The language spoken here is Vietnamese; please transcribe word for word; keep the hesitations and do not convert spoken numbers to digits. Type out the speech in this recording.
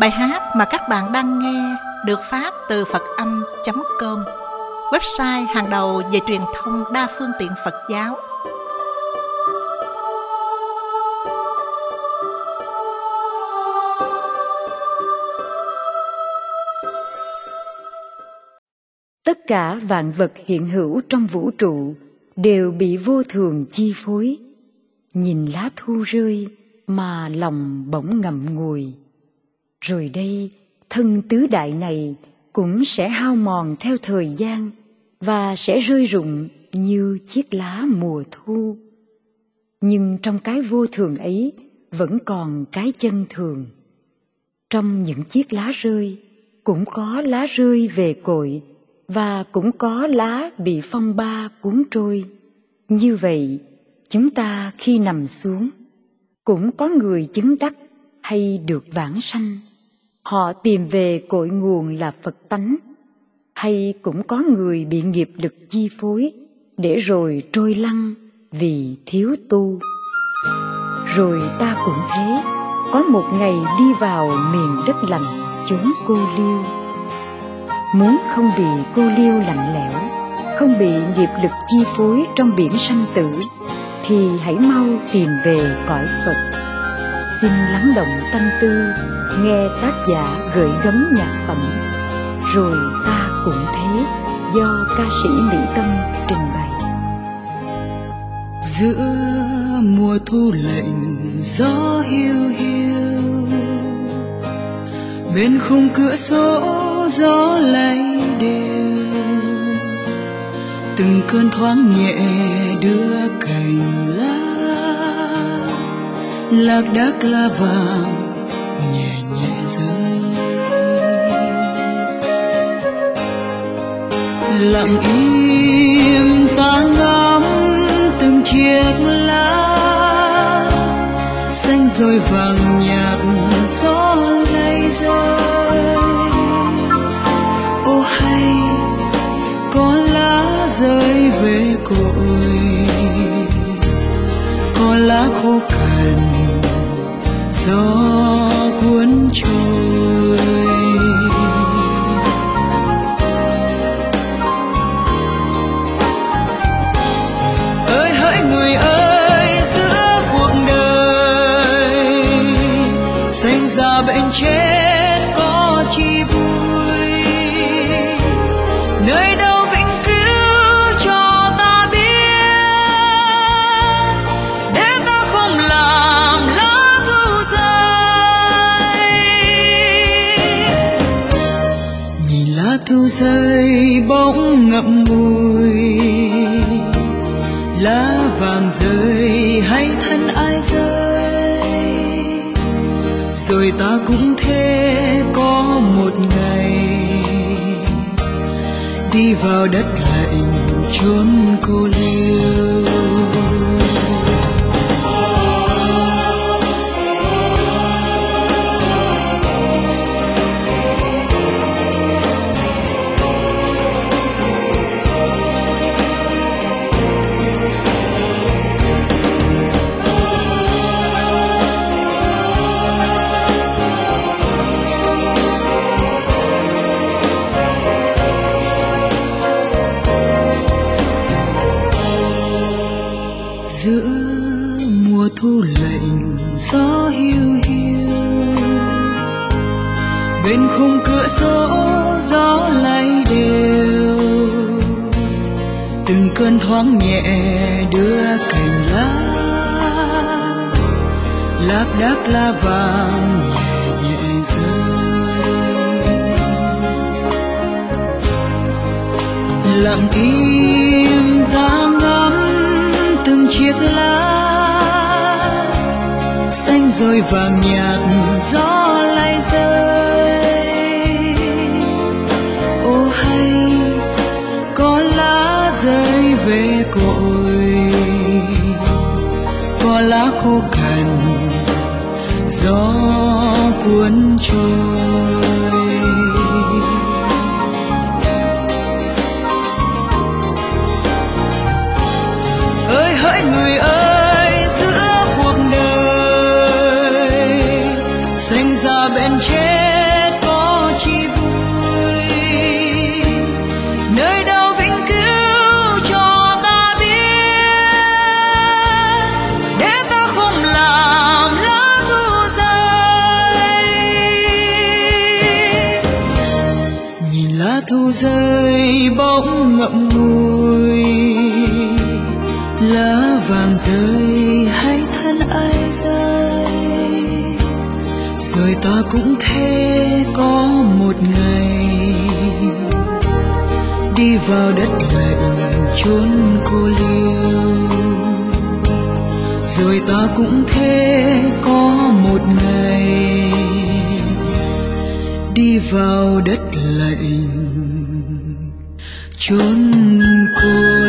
Bài hát mà các bạn đang nghe được phát từ phật âm chấm com, website hàng đầu về truyền thông đa phương tiện Phật giáo. Tất cả vạn vật hiện hữu trong vũ trụ đều bị vô thường chi phối. Nhìn lá thu rơi mà lòng bỗng ngậm ngùi. Rồi đây, thân tứ đại này cũng sẽ hao mòn theo thời gian và sẽ rơi rụng như chiếc lá mùa thu. Nhưng trong cái vô thường ấy vẫn còn cái chân thường. Trong những chiếc lá rơi cũng có lá rơi về cội và cũng có lá bị phong ba cuốn trôi. Như vậy, chúng ta khi nằm xuống, cũng có người chứng đắc hay được vãng sanh. Họ tìm về cội nguồn là Phật tánh, hay cũng có người bị nghiệp lực chi phối, để rồi trôi lăn vì thiếu tu. Rồi ta cũng thế, có một ngày đi vào miền đất lạnh chốn cô liêu. Muốn không bị cô liêu lạnh lẽo, không bị nghiệp lực chi phối trong biển sanh tử, thì hãy mau tìm về cõi Phật. Xin lắng động tâm tư, nghe tác giả gửi gắm nhạc phẩm. Rồi ta cũng thế, do ca sĩ Mỹ Tâm trình bày. Giữa mùa thu lạnh gió hiu hiu, bên khung cửa sổ gió lay đều, từng cơn thoáng nhẹ đưa cành lá, lạc đác lá vàng nhẹ nhẹ rơi. Lặng im ta ngắm từng chiếc lá xanh rồi vàng nhạt gió lay rơi. Ô hay có lá rơi về cội, có lá khô cằn gió cuốn trôi. Ơi hỡi người ơi, giữa cuộc đời sinh ra bệnh chết có chi vui, nơi đâu vĩnh cửu cho ta biết, để ta không làm lá thu rơi. Nhìn lá thu rơi bỗng ngậm ngùi, lá vàng rơi hay thân ai rơi. Rồi ta cũng thế, có một ngày đi vào đất lạnh chốn cô liêu. Giữa mùa thu lạnh gió hiu hiu, bên khung cửa sổ gió lay đều, từng cơn thoáng nhẹ đưa cành lá, lạc đác lá vàng nhẹ nhẹ rơi. Lặng im ta ngắm từng chiếc lá xanh rồi vàng nhạt gió lay rơi. Ô hay có lá rơi về cội, có lá khô cằn gió cuốn trôi. Ơi hỡi người ơi, giữa cuộc đời sinh ra bên trên ai rơi, rồi ta cũng thế có một ngày đi vào đất lạnh chốn cô liêu, rồi ta cũng thế có một ngày đi vào đất lạnh chốn cô